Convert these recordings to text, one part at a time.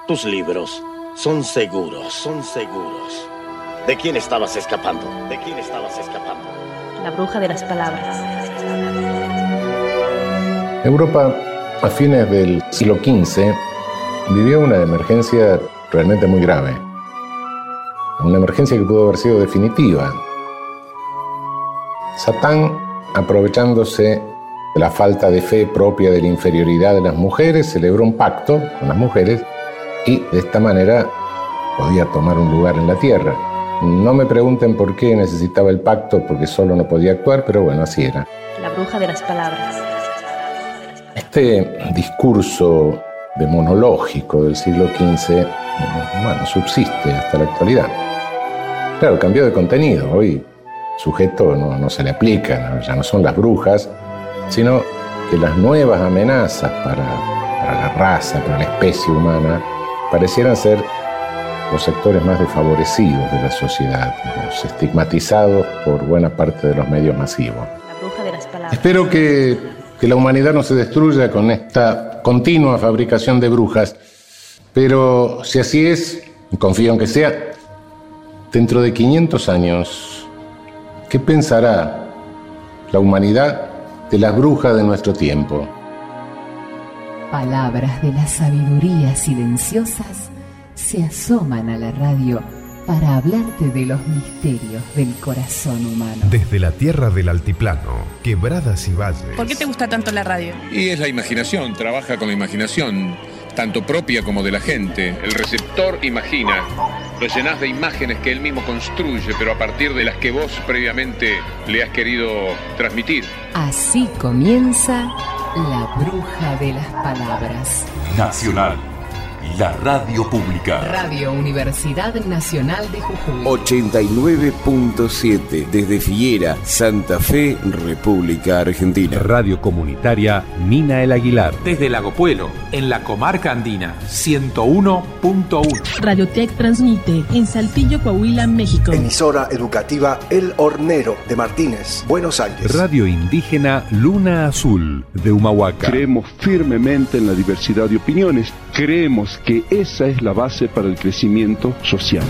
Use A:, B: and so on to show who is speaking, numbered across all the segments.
A: Tus libros son seguros, son seguros. ¿De quién estabas escapando? ¿De quién estabas escapando?
B: La bruja de las palabras.
C: Europa, a fines del siglo XV, vivió una emergencia realmente muy grave. Una emergencia que pudo haber sido definitiva. Satán, aprovechándose de la falta de fe propia de la inferioridad de las mujeres, celebró un pacto con las mujeres y de esta manera podía tomar un lugar en la tierra. No me pregunten por qué necesitaba el pacto, porque solo no podía actuar, pero bueno, así era.
B: La bruja de las palabras.
C: Este discurso demonológico del siglo XV, bueno, subsiste hasta la actualidad. Claro, cambió de contenido. Hoy sujeto no se le aplica, ya no son las brujas, sino que las nuevas amenazas para la raza, para la especie humana, parecieran ser los sectores más desfavorecidos de la sociedad, los estigmatizados por buena parte de los medios masivos.
B: La bruja de las palabras.
C: Espero que la humanidad no se destruya con esta continua fabricación de brujas, pero si así es, y confío en que sea, dentro de 500 años, ¿qué pensará la humanidad de las brujas de nuestro tiempo?
D: Palabras de la sabiduría silenciosas se asoman a la radio para hablarte de los misterios del corazón humano.
E: Desde la tierra del altiplano, quebradas y valles.
F: ¿Por qué te gusta tanto la radio?
G: Y es la imaginación, trabaja con la imaginación, tanto propia como de la gente. El receptor imagina, lo llenás de imágenes que él mismo construye, pero a partir de las que vos previamente le has querido transmitir.
D: Así comienza La Bruja de las Palabras.
H: Nacional, la radio pública.
D: Radio Universidad Nacional de Jujuy.
I: 89.7 desde Figuera, Santa Fe, República Argentina.
E: Radio comunitaria Mina El Aguilar.
J: Desde Lago Puelo, en la comarca andina, 101.1.
K: Radiotech transmite en Saltillo, Coahuila, México.
L: Emisora educativa El Hornero de Martínez, Buenos Aires.
E: Radio indígena Luna Azul de Humahuaca.
M: Creemos firmemente en la diversidad de opiniones. Creemos que esa es la base para el crecimiento social.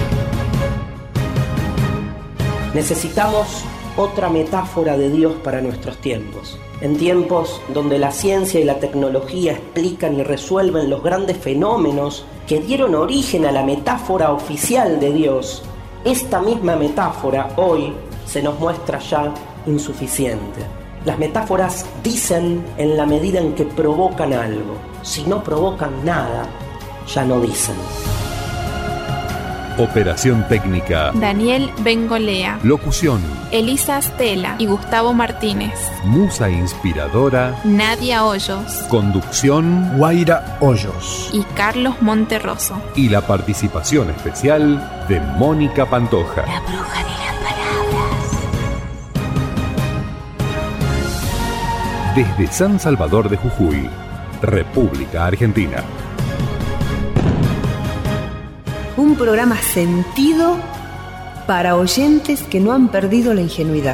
N: Necesitamos otra metáfora de Dios para nuestros tiempos. En tiempos donde la ciencia y la tecnología explican y resuelven los grandes fenómenos que dieron origen a la metáfora oficial de Dios, esta misma metáfora hoy se nos muestra ya insuficiente. Las metáforas dicen en la medida en que provocan algo. Si no provocan nada, ya no dicen.
E: Operación técnica
O: Daniel Bengolea.
E: Locución
O: Elisa Astela y Gustavo Martínez.
E: Musa inspiradora
O: Nadia Hoyos.
E: Conducción
P: Guaira Hoyos
O: y Carlos Monterroso.
E: Y la participación especial de Mónica Pantoja.
O: La bruja de las palabras.
E: Desde San Salvador de Jujuy, República Argentina.
Q: Un programa sentido para oyentes que no han perdido la ingenuidad.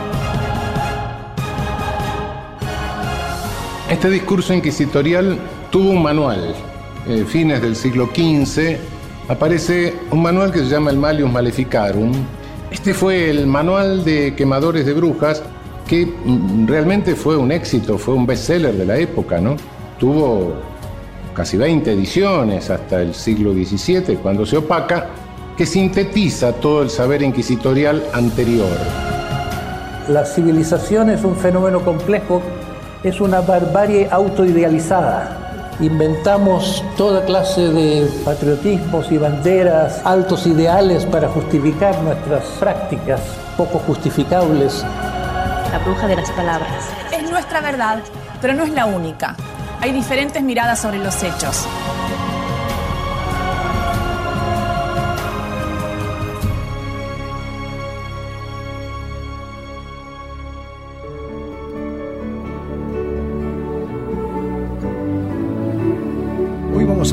C: Este discurso inquisitorial tuvo un manual. Fines del siglo XV aparece un manual que se llama el Malleus Maleficarum. Este fue el manual de quemadores de brujas que realmente fue un éxito, fue un bestseller de la época, ¿no? Tuvo casi 20 ediciones hasta el siglo XVII, cuando se opaca, que sintetiza todo el saber inquisitorial anterior.
R: La civilización es un fenómeno complejo, es una barbarie autoidealizada. Inventamos toda clase de patriotismos y banderas, altos ideales para justificar nuestras prácticas poco justificables.
B: La bruja de las palabras.
F: Es nuestra verdad, pero no es la única. Hay diferentes miradas sobre los hechos.
P: Hoy vamos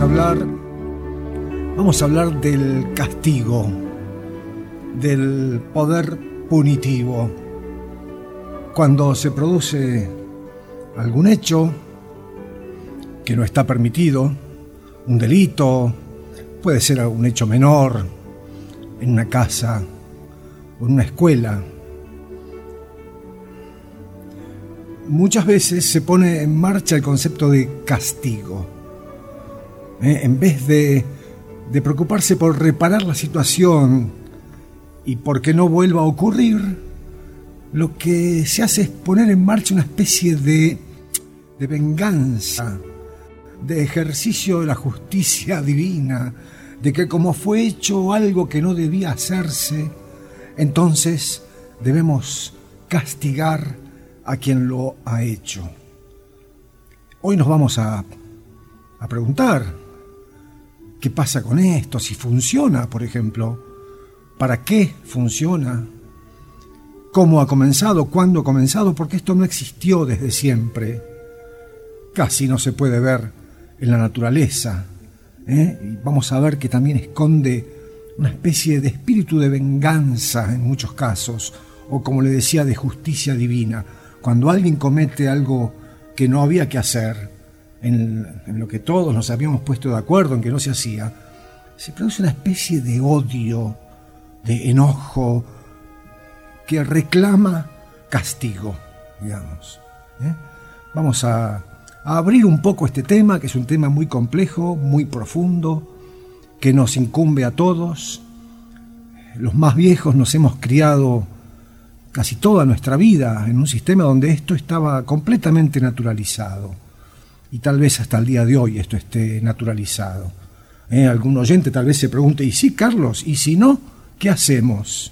P: a hablar del castigo, del poder punitivo. Cuando se produce algún hecho que no está permitido, un delito, puede ser un hecho menor, en una casa o en una escuela. Muchas veces se pone en marcha el concepto de castigo. En vez de preocuparse por reparar la situación y por que no vuelva a ocurrir, lo que se hace es poner en marcha una especie de venganza, de ejercicio de la justicia divina, de que como fue hecho algo que no debía hacerse, entonces debemos castigar a quien lo ha hecho. Hoy nos vamos a preguntar qué pasa con esto, si funciona, por ejemplo, para qué funciona, cómo ha comenzado, cuándo ha comenzado, porque esto no existió desde siempre. Casi no se puede ver en la naturaleza. Y vamos a ver que también esconde una especie de espíritu de venganza en muchos casos, o como le decía, de justicia divina. Cuando alguien comete algo que no había que hacer, en lo que todos nos habíamos puesto de acuerdo en que no se hacía, se produce una especie de odio, de enojo, que reclama castigo, digamos. Vamos a abrir un poco este tema, que es un tema muy complejo, muy profundo, que nos incumbe a todos. Los más viejos nos hemos criado casi toda nuestra vida en un sistema donde esto estaba completamente naturalizado. Y tal vez hasta el día de hoy esto esté naturalizado. Algún oyente tal vez se pregunte, ¿y sí, Carlos? ¿Y si no? ¿Qué hacemos?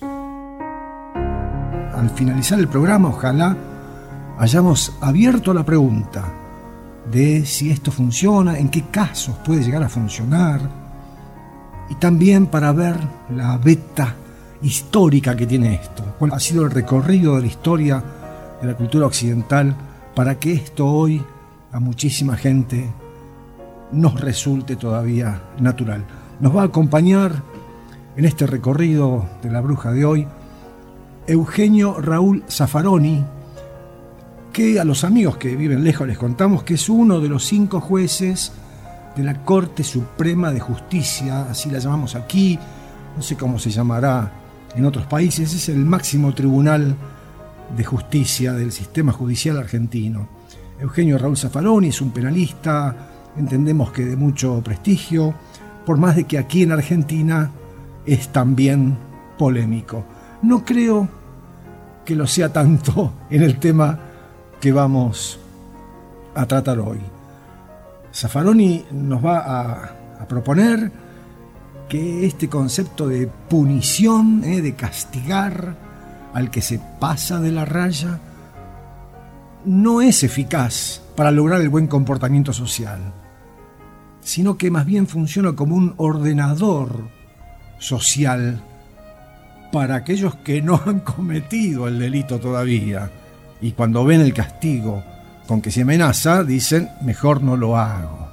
P: Al finalizar el programa, ojalá hayamos abierto la pregunta de si esto funciona, en qué casos puede llegar a funcionar, y también para ver la beta histórica que tiene esto, cuál ha sido el recorrido de la historia de la cultura occidental para que esto hoy a muchísima gente nos resulte todavía natural. Nos va a acompañar en este recorrido de la bruja de hoy Eugenio Raúl Zaffaroni, que a los amigos que viven lejos les contamos que es uno de los 5 jueces de la Corte Suprema de Justicia, así la llamamos aquí, no sé cómo se llamará en otros países, es el máximo tribunal de justicia del sistema judicial argentino. Eugenio Raúl Zaffaroni es un penalista, entendemos que de mucho prestigio, por más de que aquí en Argentina es también polémico. No creo que lo sea tanto en el tema que vamos a tratar hoy. Zaffaroni nos va a proponer que este concepto de punición, de castigar al que se pasa de la raya, no es eficaz para lograr el buen comportamiento social, sino que más bien funciona como un ordenador social para aquellos que no han cometido el delito todavía, y cuando ven el castigo con que se amenaza, dicen, mejor no lo hago.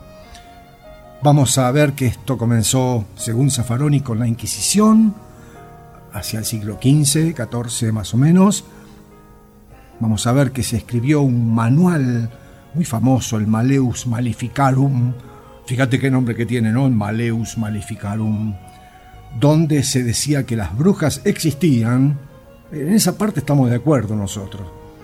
P: Vamos a ver que esto comenzó, según Zaffaroni, con la Inquisición, hacia el siglo XV, XIV más o menos. Vamos a ver que se escribió un manual muy famoso, el Malleus Maleficarum. Fíjate qué nombre que tiene, ¿no? El Malleus Maleficarum, donde se decía que las brujas existían. En esa parte estamos de acuerdo nosotros.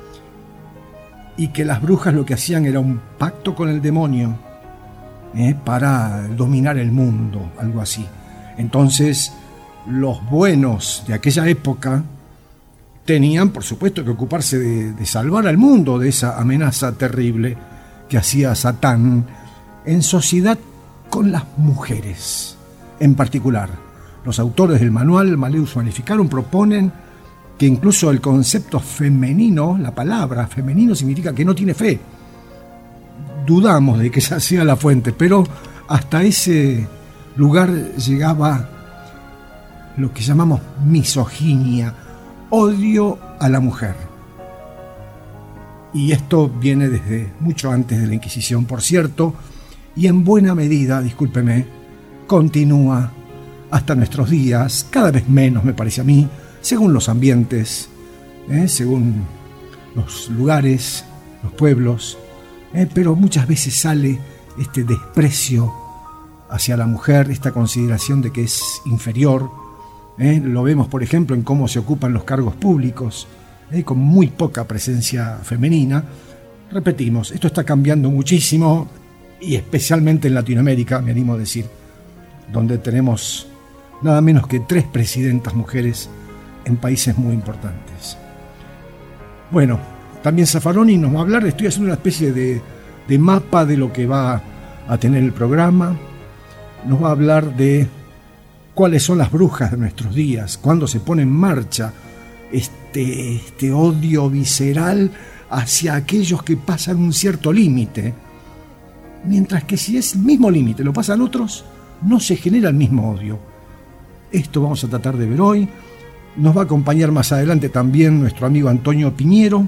P: Y que las brujas lo que hacían era un pacto con el demonio para dominar el mundo, algo así. Entonces, los buenos de aquella época tenían, por supuesto, que ocuparse de salvar al mundo de esa amenaza terrible que hacía Satán, en sociedad con las mujeres. En particular, los autores del manual Malleus Maleficarum proponen que incluso el concepto femenino, la palabra femenino significa que no tiene fe. Dudamos de que esa sea la fuente, pero hasta ese lugar llegaba lo que llamamos misoginia, odio a la mujer. Y esto viene desde mucho antes de la Inquisición, por cierto, y en buena medida, discúlpeme, continúa hasta nuestros días, cada vez menos me parece a mí, según los ambientes, según los lugares, los pueblos, pero muchas veces sale este desprecio hacia la mujer, esta consideración de que es inferior. Lo vemos, por ejemplo, en cómo se ocupan los cargos públicos, con muy poca presencia femenina. Repetimos, esto está cambiando muchísimo, y especialmente en Latinoamérica, me animo a decir, donde tenemos nada menos que 3 presidentas mujeres en países muy importantes. Bueno, también Zaffaroni nos va a hablar, estoy haciendo una especie de mapa de lo que va a tener el programa. Nos va a hablar de cuáles son las brujas de nuestros días, cuándo se pone en marcha este odio visceral hacia aquellos que pasan un cierto límite, mientras que si es el mismo límite lo pasan otros, no se genera el mismo odio. Esto vamos a tratar de ver hoy. Nos va a acompañar más adelante también nuestro amigo Antonio Piñero,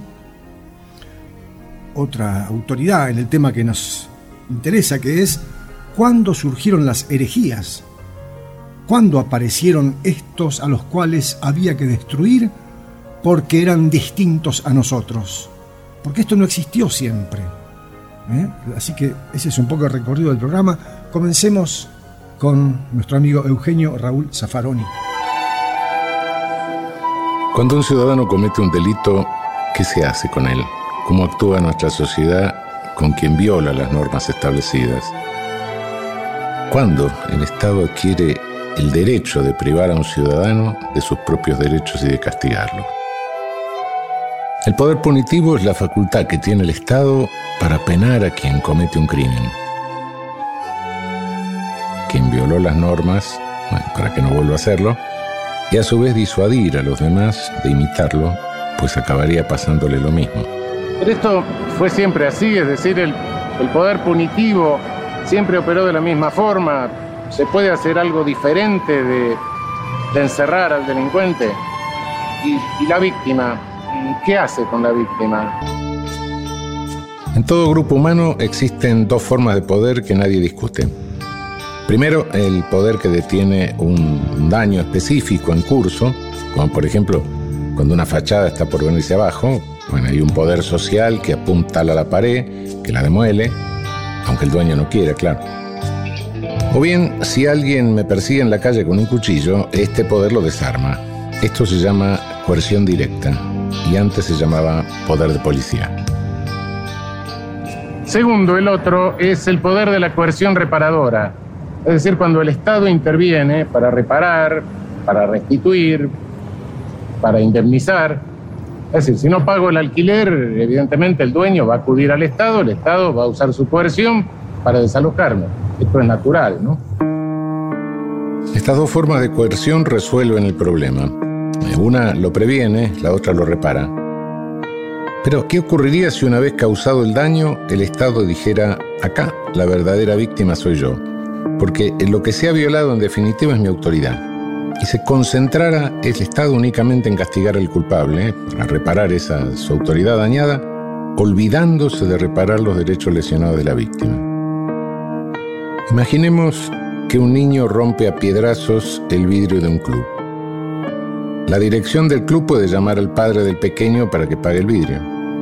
P: otra autoridad en el tema que nos interesa, que es cuándo surgieron las herejías, cuándo aparecieron estos a los cuales había que destruir porque eran distintos a nosotros, porque esto no existió siempre. Así que ese es un poco el recorrido del programa. Comencemos con nuestro amigo Eugenio Raúl Zaffaroni.
C: Cuando un ciudadano comete un delito, ¿qué se hace con él? ¿Cómo actúa nuestra sociedad con quien viola las normas establecidas? ¿Cuándo el Estado adquiere el derecho de privar a un ciudadano de sus propios derechos y de castigarlo? El poder punitivo es la facultad que tiene el Estado para penar a quien comete un crimen. Quien violó las normas, para que no vuelva a hacerlo, y a su vez disuadir a los demás de imitarlo, pues acabaría pasándole lo mismo.
S: Pero esto fue siempre así, es decir, el poder punitivo siempre operó de la misma forma. ¿Se puede hacer algo diferente de encerrar al delincuente? ¿Y la víctima? ¿Qué hace con la víctima?
C: En todo grupo humano existen 2 formas de poder que nadie discute. Primero, el poder que detiene un daño específico en curso, como por ejemplo, cuando una fachada está por venirse abajo, hay un poder social que apuntala a la pared, que la demuele, aunque el dueño no quiera, claro. O bien, si alguien me persigue en la calle con un cuchillo, este poder lo desarma. Esto se llama coerción directa, y antes se llamaba poder de policía.
S: Segundo, el otro es el poder de la coerción reparadora. Es decir, cuando el Estado interviene para reparar, para restituir, para indemnizar. Es decir, si no pago el alquiler, evidentemente el dueño va a acudir al Estado, el Estado va a usar su coerción para desalojarme. Esto es natural, ¿no?
C: Estas 2 formas de coerción resuelven el problema. Una lo previene, la otra lo repara. Pero, ¿qué ocurriría si una vez causado el daño, el Estado dijera, acá la verdadera víctima soy yo? Porque lo que se ha violado en definitiva es mi autoridad. Y se concentrara el Estado únicamente en castigar al culpable, para reparar su autoridad dañada, olvidándose de reparar los derechos lesionados de la víctima. Imaginemos que un niño rompe a piedrazos el vidrio de un club. La dirección del club puede llamar al padre del pequeño para que pague el vidrio.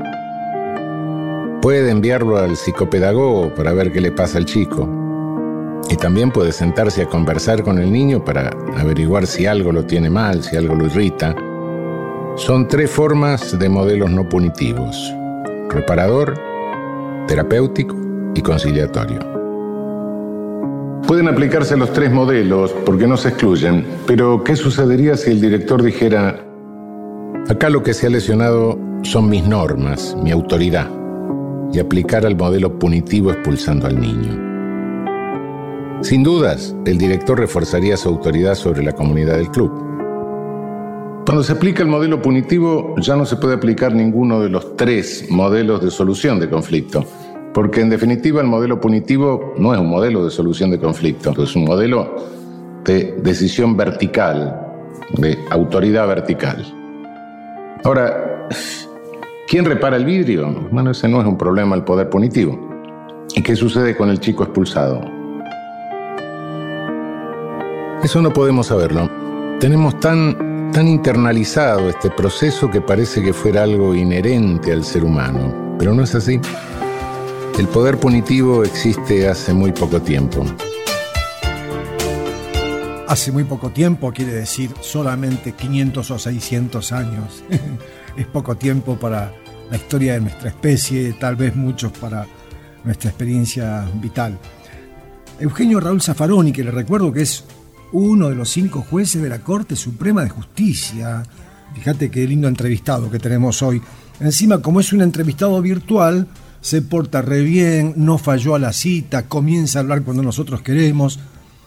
C: Puede enviarlo al psicopedagogo para ver qué le pasa al chico. Y también puede sentarse a conversar con el niño para averiguar si algo lo tiene mal, si algo lo irrita. Son 3 formas de modelos no punitivos: reparador, terapéutico y conciliatorio. Pueden aplicarse los 3 modelos porque no se excluyen, pero ¿qué sucedería si el director dijera: acá lo que se ha lesionado son mis normas, mi autoridad, y aplicara el modelo punitivo expulsando al niño? Sin dudas, el director reforzaría su autoridad sobre la comunidad del club. Cuando se aplica el modelo punitivo, ya no se puede aplicar ninguno de los 3 modelos de solución de conflicto, porque en definitiva el modelo punitivo no es un modelo de solución de conflicto, es un modelo de decisión vertical, de autoridad vertical. Ahora, ¿quién repara el vidrio? Bueno, ese no es un problema del poder punitivo. ¿Y qué sucede con el chico expulsado? Eso no podemos saberlo. Tenemos tan internalizado este proceso que parece que fuera algo inherente al ser humano, pero no es así. El poder punitivo existe hace muy poco tiempo.
P: hace muy poco tiempo quiere decir solamente 500 o 600 años. Es poco tiempo para la historia de nuestra especie, tal vez muchos para nuestra experiencia vital. Eugenio Raúl Zaffaroni, que le recuerdo que es uno de los 5 jueces de la Corte Suprema de Justicia. Fíjate qué lindo entrevistado que tenemos hoy. Encima, como es un entrevistado virtual, se porta re bien, no falló a la cita, comienza a hablar cuando nosotros queremos,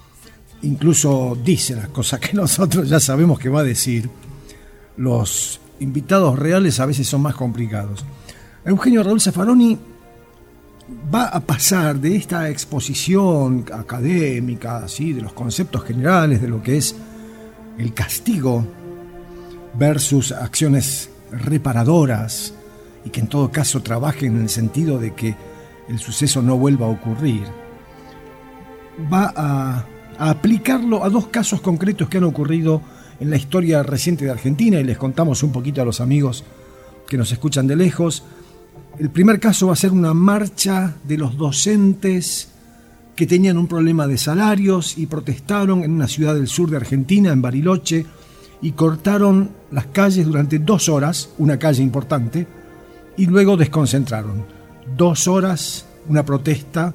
P: incluso dice las cosas que nosotros ya sabemos que va a decir. Los invitados reales a veces son más complicados. Eugenio Raúl Zaffaroni va a pasar de esta exposición académica, ¿sí?, de los conceptos generales de lo que es el castigo versus acciones reparadoras y que en todo caso trabajen en el sentido de que el suceso no vuelva a ocurrir. Va a aplicarlo a 2 casos concretos que han ocurrido en la historia reciente de Argentina y les contamos un poquito a los amigos que nos escuchan de lejos. El primer caso va a ser una marcha de los docentes que tenían un problema de salarios y protestaron en una ciudad del sur de Argentina, en Bariloche, y cortaron las calles durante 2 horas, una calle importante, y luego desconcentraron. 2 horas, una protesta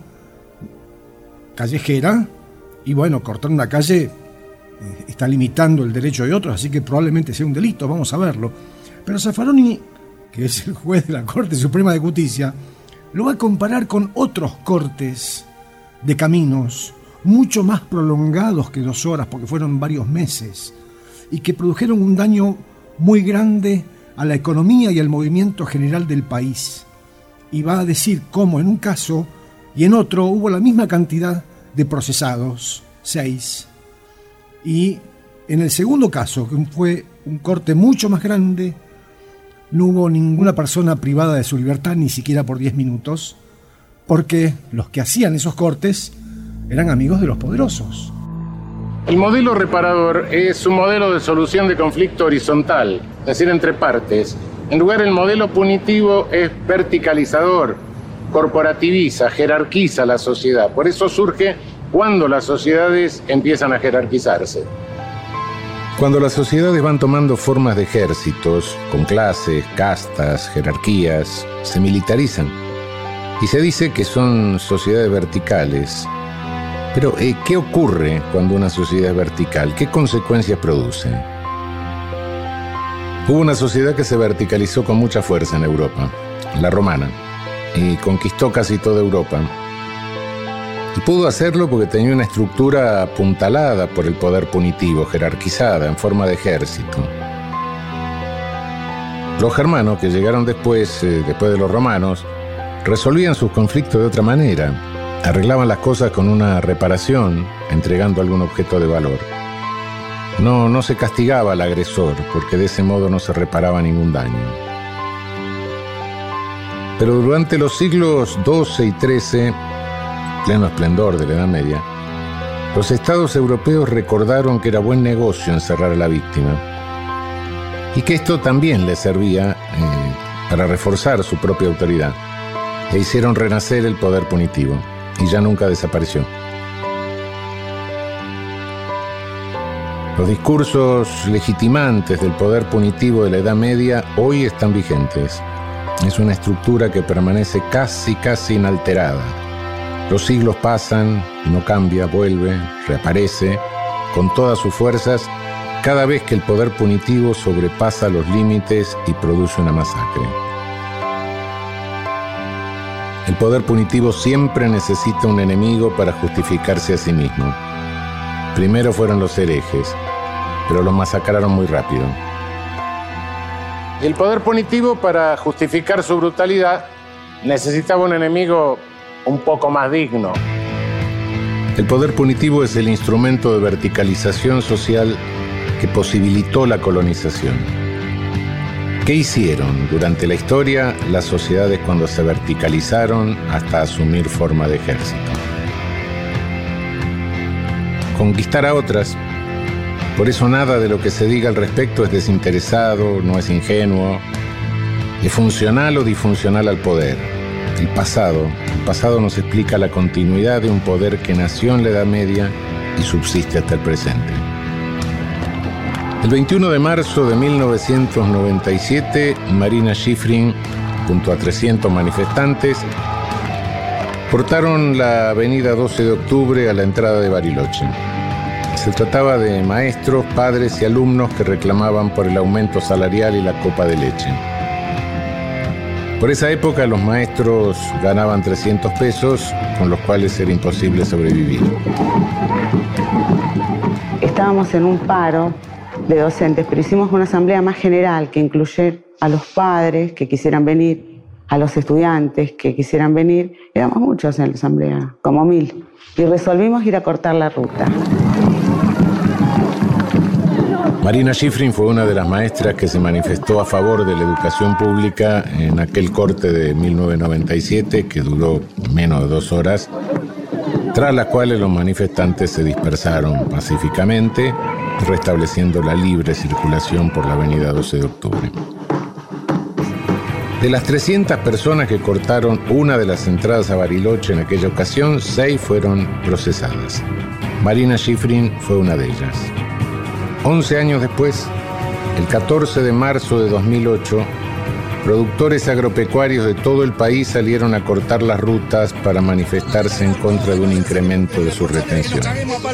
P: callejera, y bueno, cortar una calle está limitando el derecho de otros, así que probablemente sea un delito, vamos a verlo. Pero Zaffaroni, que es el juez de la Corte Suprema de Justicia, lo va a comparar con otros cortes de caminos mucho más prolongados que 2 horas, porque fueron varios meses, y que produjeron un daño muy grande a la economía y al movimiento general del país. Y va a decir cómo en un caso y en otro hubo la misma cantidad de procesados, 6. Y en el segundo caso, que fue un corte mucho más grande, no hubo ninguna persona privada de su libertad, ni siquiera por 10 minutos, porque los que hacían esos cortes eran amigos de los poderosos.
S: El modelo reparador es un modelo de solución de conflicto horizontal, es decir, entre partes. En lugar, el modelo punitivo es verticalizador, corporativiza, jerarquiza la sociedad. Por eso surge cuando las sociedades empiezan a jerarquizarse.
C: Cuando las sociedades van tomando formas de ejércitos, con clases, castas, jerarquías, se militarizan. Y se dice que son sociedades verticales. Pero, ¿qué ocurre cuando una sociedad es vertical? ¿Qué consecuencias produce? Hubo una sociedad que se verticalizó con mucha fuerza en Europa, la romana, y conquistó casi toda Europa. Y pudo hacerlo porque tenía una estructura apuntalada por el poder punitivo, jerarquizada, en forma de ejército. Los germanos, que llegaron después de los romanos, resolvían sus conflictos de otra manera. Arreglaban las cosas con una reparación, entregando algún objeto de valor. No se castigaba al agresor, porque de ese modo no se reparaba ningún daño. Pero durante los siglos XII y XIII, pleno esplendor de la Edad Media, los estados europeos recordaron que era buen negocio encerrar a la víctima y que esto también les servía para reforzar su propia autoridad, e hicieron renacer el poder punitivo y ya nunca desapareció. Los discursos legitimantes del poder punitivo de la Edad Media hoy están vigentes. Es una estructura que permanece casi inalterada. Los siglos pasan, no cambia, vuelve, reaparece, con todas sus fuerzas, cada vez que el poder punitivo sobrepasa los límites y produce una masacre. El poder punitivo siempre necesita un enemigo para justificarse a sí mismo. Primero fueron los herejes, pero los masacraron muy rápido.
S: El poder punitivo, para justificar su brutalidad, necesitaba un enemigo un poco más digno.
C: El poder punitivo es el instrumento de verticalización social que posibilitó la colonización. ¿Qué hicieron durante la historia las sociedades cuando se verticalizaron hasta asumir forma de ejército? Conquistar a otras. Por eso nada de lo que se diga al respecto es desinteresado, no es ingenuo, es funcional o disfuncional al poder. El pasado nos explica la continuidad de un poder que nació en la Edad Media y subsiste hasta el presente. El 21 de marzo de 1997, Marina Shiffrin, junto a 300 manifestantes, cortaron la avenida 12 de octubre a la entrada de Bariloche. Se trataba de maestros, padres y alumnos que reclamaban por el aumento salarial y la copa de leche. Por esa época los maestros ganaban 300 pesos, con los cuales era imposible sobrevivir.
T: Estábamos en un paro de docentes, pero hicimos una asamblea más general que incluye a los padres que quisieran venir, a los estudiantes que quisieran venir. Éramos muchos en la asamblea, como 1000, y resolvimos ir a cortar la ruta.
C: Marina Shiffrin fue una de las maestras que se manifestó a favor de la educación pública en aquel corte de 1997, que duró menos de 2 horas, tras las cuales los manifestantes se dispersaron pacíficamente, restableciendo la libre circulación por la avenida 12 de octubre. De las 300 personas que cortaron una de las entradas a Bariloche en aquella ocasión, 6 fueron procesadas. Marina Shiffrin fue una de ellas. 11 años después, el 14 de marzo de 2008, productores agropecuarios de todo el país salieron a cortar las rutas para manifestarse en contra de un incremento de sus retenciones.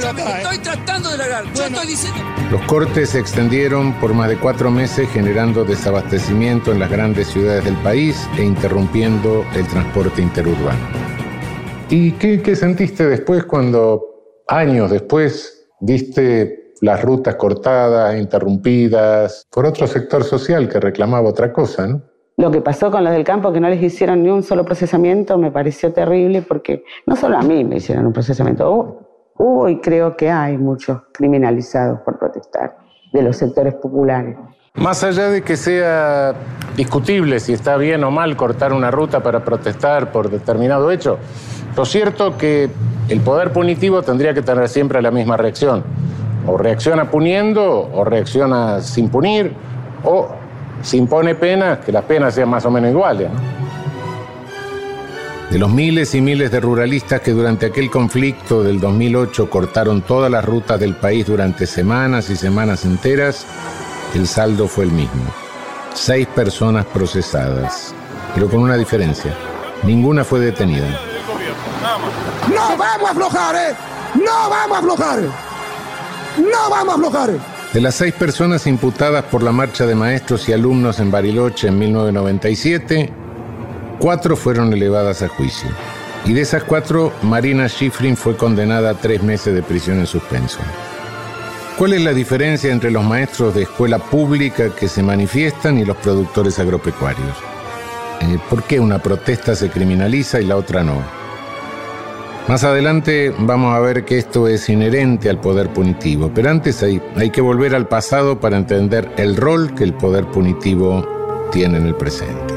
C: Los cortes se extendieron por más de 4 meses, generando desabastecimiento en las grandes ciudades del país e interrumpiendo el transporte interurbano. ¿Y qué sentiste después cuando, años después, viste las rutas cortadas, interrumpidas, por otro sector social que reclamaba otra cosa, ¿no?
T: Lo que pasó con los del campo, que no les hicieron ni un solo procesamiento, me pareció terrible, porque no solo a mí me hicieron un procesamiento, hubo y creo que hay muchos criminalizados por protestar, de los sectores populares.
S: Más allá de que sea discutible si está bien o mal cortar una ruta para protestar por determinado hecho, lo cierto es que el poder punitivo tendría que tener siempre la misma reacción. O reacciona puniendo, o reacciona sin punir, o si impone penas, que las penas sean más o menos iguales, ¿no?
C: De los miles y miles de ruralistas que durante aquel conflicto del 2008 cortaron todas las rutas del país durante semanas y semanas enteras, el saldo fue el mismo. 6 personas procesadas, pero con una diferencia. Ninguna fue detenida.
L: ¡No vamos a aflojar, ¡No vamos a aflojar! ¡No vamos a aflojar!
C: De las 6 personas imputadas por la marcha de maestros y alumnos en Bariloche en 1997, 4 fueron elevadas a juicio. Y de esas 4, Marina Shiffrin fue condenada a 3 meses de prisión en suspenso. ¿Cuál es la diferencia entre los maestros de escuela pública que se manifiestan y los productores agropecuarios? ¿Por qué una protesta se criminaliza y la otra no? Más adelante vamos a ver que esto es inherente al poder punitivo, pero antes hay que volver al pasado para entender el rol que el poder punitivo tiene en el presente.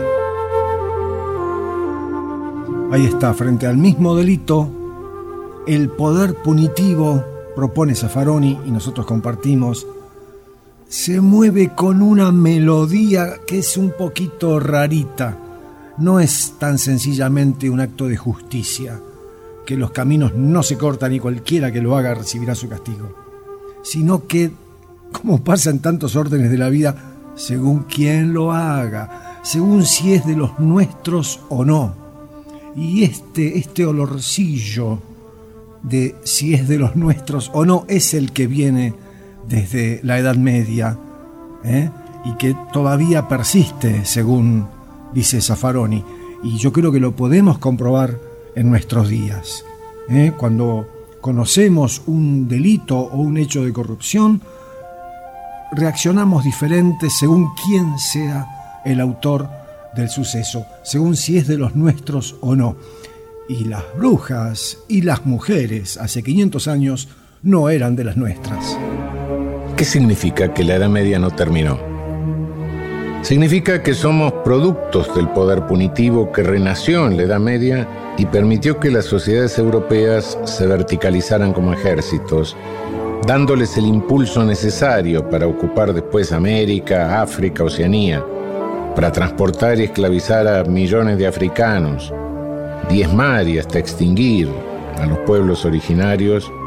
P: Ahí está, frente al mismo delito, el poder punitivo, propone Zaffaroni y nosotros compartimos, se mueve con una melodía que es un poquito rarita. No es tan sencillamente un acto de justicia, que los caminos no se cortan y cualquiera que lo haga recibirá su castigo, sino que, como pasa en tantos órdenes de la vida, según quién lo haga, según si es de los nuestros o no. Y este olorcillo de si es de los nuestros o no es el que viene desde la Edad Media, y que todavía persiste, según dice Zaffaroni, y yo creo que lo podemos comprobar en nuestros días. Cuando conocemos un delito o un hecho de corrupción, reaccionamos diferentes según quién sea el autor del suceso, según si es de los nuestros o no. Y las brujas y las mujeres hace 500 años no eran de las nuestras.
C: ¿Qué significa que la Edad Media no terminó? Significa que somos productos del poder punitivo que renació en la Edad Media y permitió que las sociedades europeas se verticalizaran como ejércitos, dándoles el impulso necesario para ocupar después América, África, Oceanía, para transportar y esclavizar a millones de africanos, diezmar y hasta extinguir a los pueblos originarios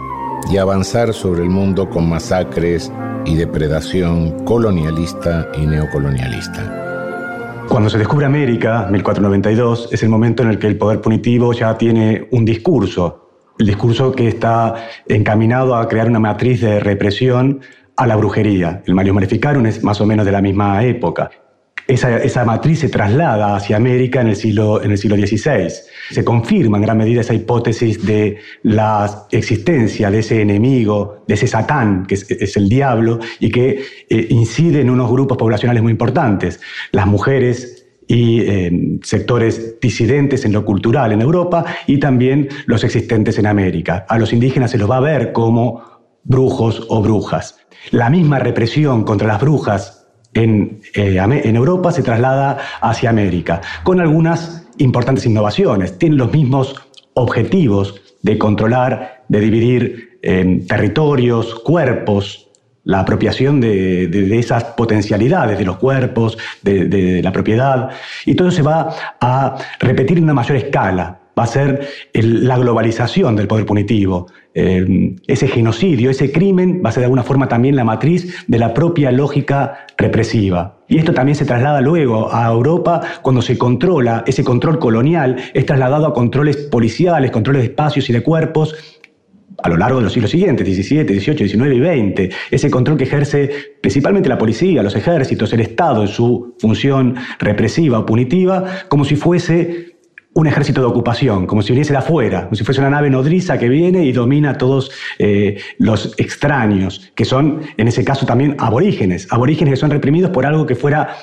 C: y avanzar sobre el mundo con masacres y depredación colonialista y neocolonialista.
U: Cuando se descubre América, 1492, es el momento en el que el poder punitivo ya tiene un discurso. El discurso que está encaminado a crear una matriz de represión a la brujería. El Malleus Maleficarum es más o menos de la misma época. Esa matriz se traslada hacia América en el siglo XVI. Se confirma en gran medida esa hipótesis de la existencia de ese enemigo, de ese Satán, que es el diablo, y que incide en unos grupos poblacionales muy importantes. Las mujeres y sectores disidentes en lo cultural en Europa, y también los existentes en América. A los indígenas se los va a ver como brujos o brujas. La misma represión contra las brujas en Europa se traslada hacia América, con algunas importantes innovaciones. Tienen los mismos objetivos de controlar, de dividir territorios, cuerpos, la apropiación de esas potencialidades de los cuerpos, de la propiedad, y todo se va a repetir en una mayor escala. Va a ser la globalización del poder punitivo. Ese genocidio, ese crimen, va a ser de alguna forma también la matriz de la propia lógica represiva. Y esto también se traslada luego a Europa cuando se controla, ese control colonial es trasladado a controles policiales, controles de espacios y de cuerpos a lo largo de los siglos siguientes, XVII, XVIII, XIX y XX. Ese control que ejerce principalmente la policía, los ejércitos, el Estado en su función represiva o punitiva, como si fuese un ejército de ocupación, como si viniese de afuera, como si fuese una nave nodriza que viene y domina a todos los extraños, que son, en ese caso, también aborígenes que son reprimidos por algo que fuera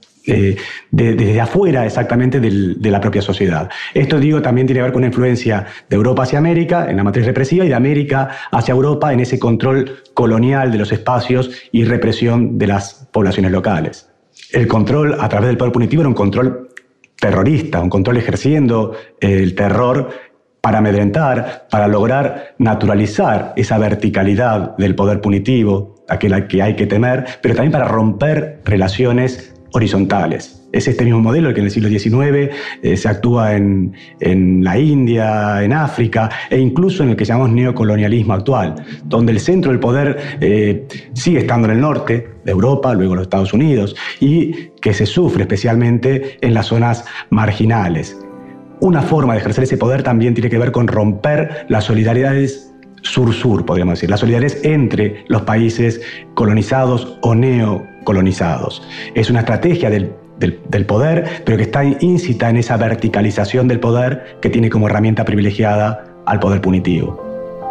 U: desde afuera exactamente de la propia sociedad. Esto, digo, también tiene que ver con una influencia de Europa hacia América, en la matriz represiva, y de América hacia Europa, en ese control colonial de los espacios y represión de las poblaciones locales. El control a través del poder punitivo era un control terrorista, un control ejerciendo el terror para amedrentar, para lograr naturalizar esa verticalidad del poder punitivo, aquella que hay que temer, pero también para romper relaciones horizontales. Es este mismo modelo el que en el siglo XIX se actúa en la India, en África, e incluso en el que llamamos neocolonialismo actual, donde el centro del poder sigue estando en el norte de Europa, luego los Estados Unidos, y que se sufre especialmente en las zonas marginales. Una forma de ejercer ese poder también tiene que ver con romper las solidaridades sur-sur, podríamos decir, las solidaridades entre los países colonizados o neocolonizados. Es una estrategia del poder, pero que está íncita en esa verticalización del poder que tiene como herramienta privilegiada al poder punitivo.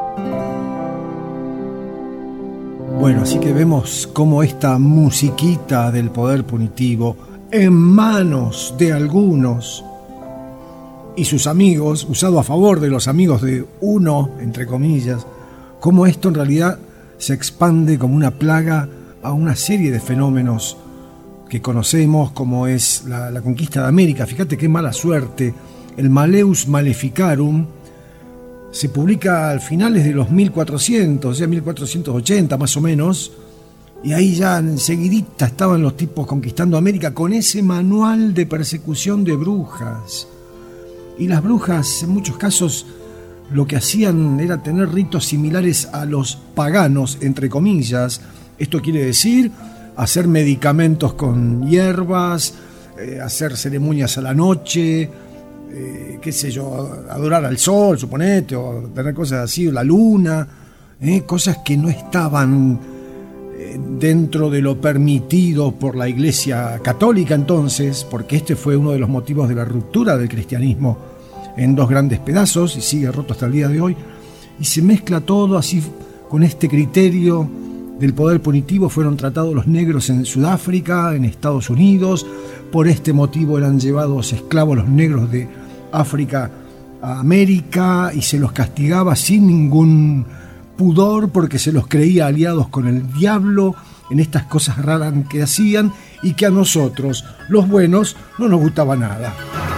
P: Bueno, así que vemos cómo esta musiquita del poder punitivo en manos de algunos y sus amigos, usado a favor de los amigos de uno, entre comillas, cómo esto en realidad se expande como una plaga a una serie de fenómenos que conocemos, como es la conquista de América. Fíjate qué mala suerte. El Malleus Maleficarum se publica al finales de los 1400, o sea, 1480 más o menos, y ahí ya enseguidita estaban los tipos conquistando América con ese manual de persecución de brujas. Y las brujas, en muchos casos, lo que hacían era tener ritos similares a los paganos, entre comillas. Esto quiere decir hacer medicamentos con hierbas, hacer ceremonias a la noche, qué sé yo, adorar al sol, suponete, o tener cosas así, o la luna, cosas que no estaban dentro de lo permitido por la Iglesia Católica entonces, porque este fue uno de los motivos de la ruptura del cristianismo en dos grandes pedazos, y sigue roto hasta el día de hoy, y se mezcla todo así con este criterio del poder punitivo. Fueron tratados los negros en Sudáfrica, en Estados Unidos. Por este motivo eran llevados esclavos los negros de África a América y se los castigaba sin ningún pudor porque se los creía aliados con el diablo en estas cosas raras que hacían y que a nosotros, los buenos, no nos gustaba nada.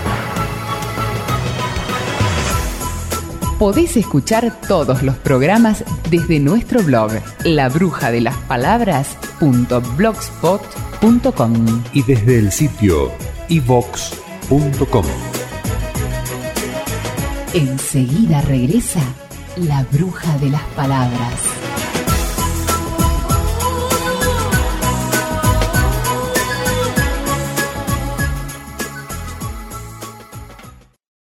D: Podés escuchar todos los programas desde nuestro blog labrujadelasPalabras.blogspot.com
E: y desde el sitio iVox.com.
D: Enseguida regresa La bruja de las palabras.